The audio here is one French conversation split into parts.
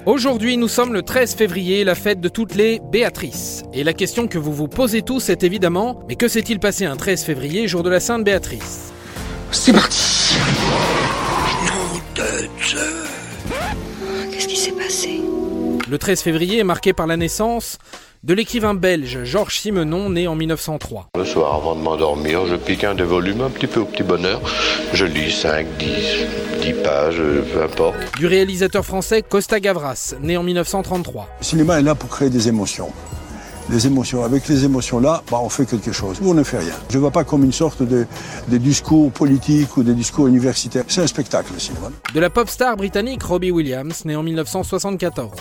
Aujourd'hui, nous sommes le 13 février, la fête de toutes les Béatrices. Et la question que vous vous posez tous est évidemment, mais que s'est-il passé un 13 février, jour de la Sainte Béatrice ? C'est parti. Nom de Dieu. Qu'est-ce qui s'est passé ? Le 13 février est marqué par la naissance de l'écrivain belge Georges Simenon, né en 1903. Le soir, avant de m'endormir, je pique un des volumes un petit peu au petit bonheur. Je lis 5, 10 pages, peu importe. Du réalisateur français Costa Gavras, né en 1933. Le cinéma est là pour créer des émotions. Les émotions. Avec les émotions-là, on fait quelque chose. Ou on ne fait rien. Je ne vois pas comme une sorte de discours politique ou des discours universitaires. C'est un spectacle, le cinéma. De la pop star britannique Robbie Williams, né en 1974.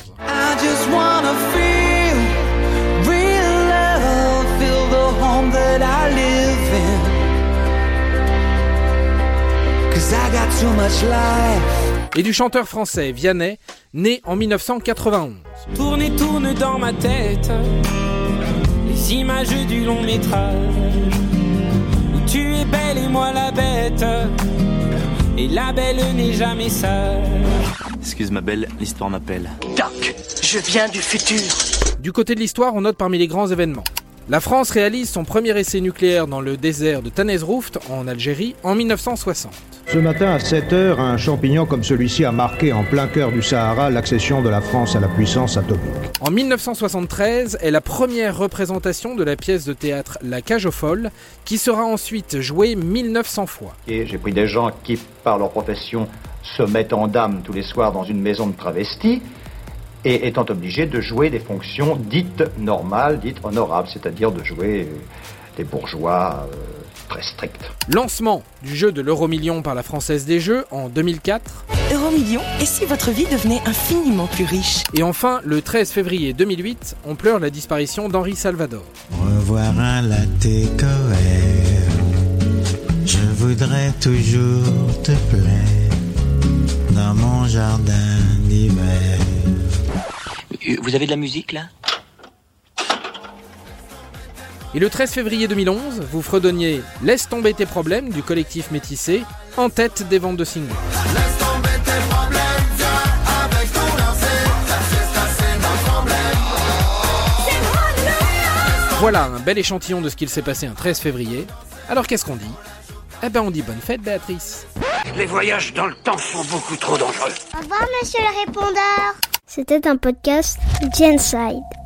Et du chanteur français Vianney, né en 1991. Tourne dans ma tête les images du long métrage où tu es belle et moi la bête, et la belle n'est jamais sage. Excuse ma belle, l'histoire m'appelle. Doc, je viens du futur. Du côté de l'histoire, on note parmi les grands événements. La France réalise son premier essai nucléaire dans le désert de Tanezrouft, en Algérie, en 1960. Ce matin à 7h, un champignon comme celui-ci a marqué en plein cœur du Sahara l'accession de la France à la puissance atomique. En 1973 est la première représentation de la pièce de théâtre La Cage aux Folles, qui sera ensuite jouée 1900 fois. Et j'ai pris des gens qui, par leur profession, se mettent en dame tous les soirs dans une maison de travestis, et étant obligés de jouer des fonctions dites normales, dites honorables, c'est-à-dire de jouer des bourgeois très stricts. Lancement du jeu de l'Euromillion par la Française des Jeux en 2004. Euromillion, et si votre vie devenait infiniment plus riche ? Et enfin, le 13 février 2008, on pleure la disparition d'Henri Salvador. Revoir un latte coère, je voudrais toujours te plaire dans mon jardin d'hiver. Vous avez de la musique là ? Et le 13 février 2011, vous fredonniez « Laisse tomber tes problèmes » du collectif Métissé, en tête des ventes de singles. Laisse tomber tes problèmes, viens avec ton lancer, c'est nos problèmes. Voilà un bel échantillon de ce qu'il s'est passé un 13 février. Alors qu'est-ce qu'on dit ? On dit bonne fête, Béatrice. Les voyages dans le temps sont beaucoup trop dangereux. Au revoir, monsieur le répondeur. C'était un podcast Genside.